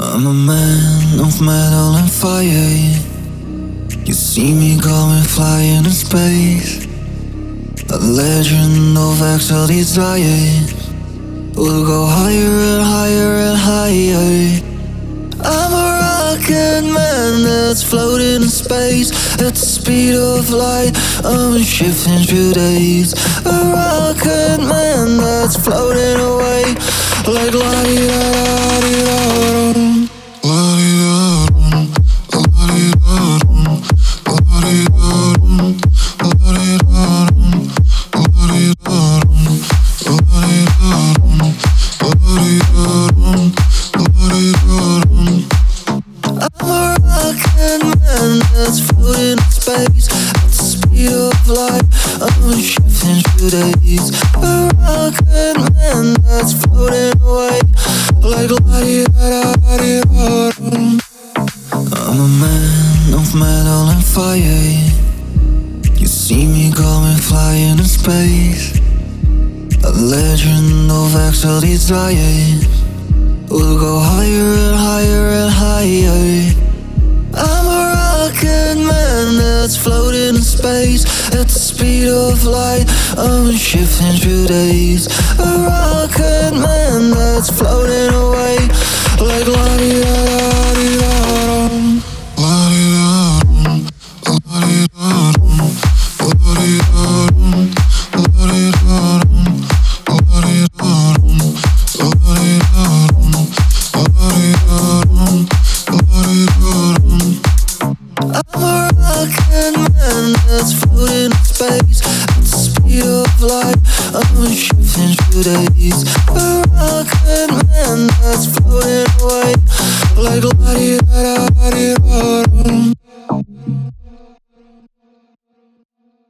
I'm a man of metal and fire. You see me coming flying in space. A legend of actual desire. We'll go higher and higher and higher. I'm a rocket man that's floating in space at the speed of light. I'm shifting through days. A rocket man that's floating away like la-di-da-da-di-da-dum. I'm a rocket man that's floating in space at the speed of light. I'm shifting through days. A rocket man that's floating away like la-di-da-da-di-da-dum. I'm a man of metal and fire. You see me coming flying in space. A legend of actual desire. We'll go higher and higher and higher. I'm a rocket man that's floating in space at the speed of light. I'm shifting through days. A rocket man that's floating away like la-di-da-da-di-da-dum. La-di-da-dum, la-di-da-dum, la-di-da-dum, la-di-da-dum, la-di-da-dum, la-di-da-dum, la-di-da-dum, la-di-da-dum. I'm a rocket man that's floating in space at the speed of light. I'm shifting through days. A rocket man that's floating away like la-di-da-da-di-da-dum.